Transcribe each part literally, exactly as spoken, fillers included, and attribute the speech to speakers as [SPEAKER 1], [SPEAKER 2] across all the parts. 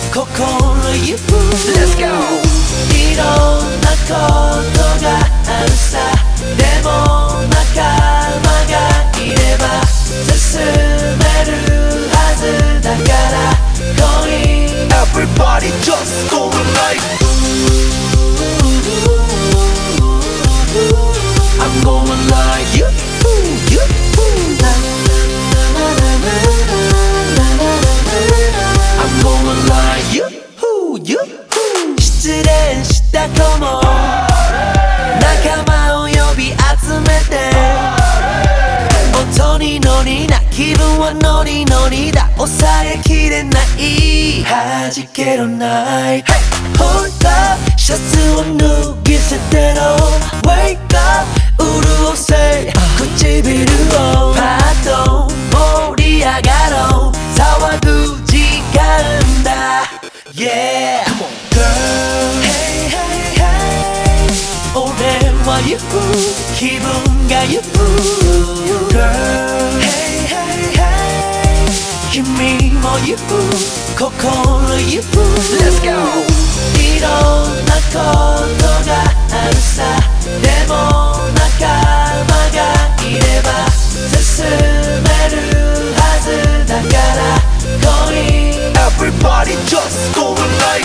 [SPEAKER 1] 心ゆく Let's go いろんなことがあるさでも仲間がいれば進めるはずだから恋 Everybody just go like I'm going like you you I'm going like you you 失恋した子も仲間を呼び集めて音にノリな気分はノリノリだ抑えきれない弾けるナイト Hold up シャツを脱ぎ捨てろ Wake up 潤せ唇をパッと盛り上がろう騒ぐ時間だ Yeah Girl Hey hey hey 俺は行く気分が行く Girl Hey hey hey 君も行く心行く Let's go いろんなことがあるさでも仲間がいれば進めるはずだから恋 Everybody just go like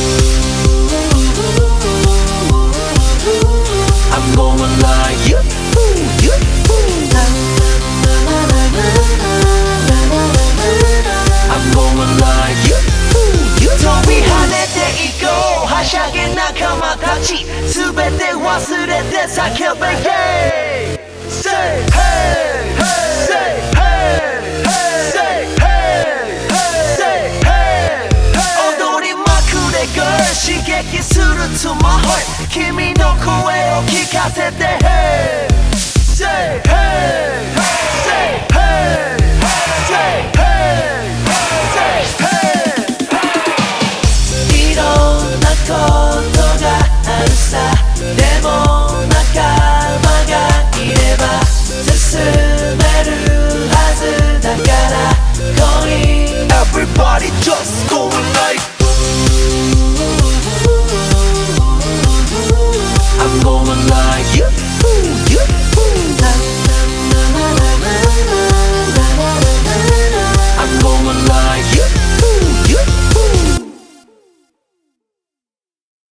[SPEAKER 1] I'm going like you you I'm going like you you 飛び跳ねていこうはしゃげ仲間たちすべて忘れて叫べ Hey Say hey Say hey Say hey Say hey 踊りまくれ Girl 刺激する To my heart 君の声を聞かせて Hey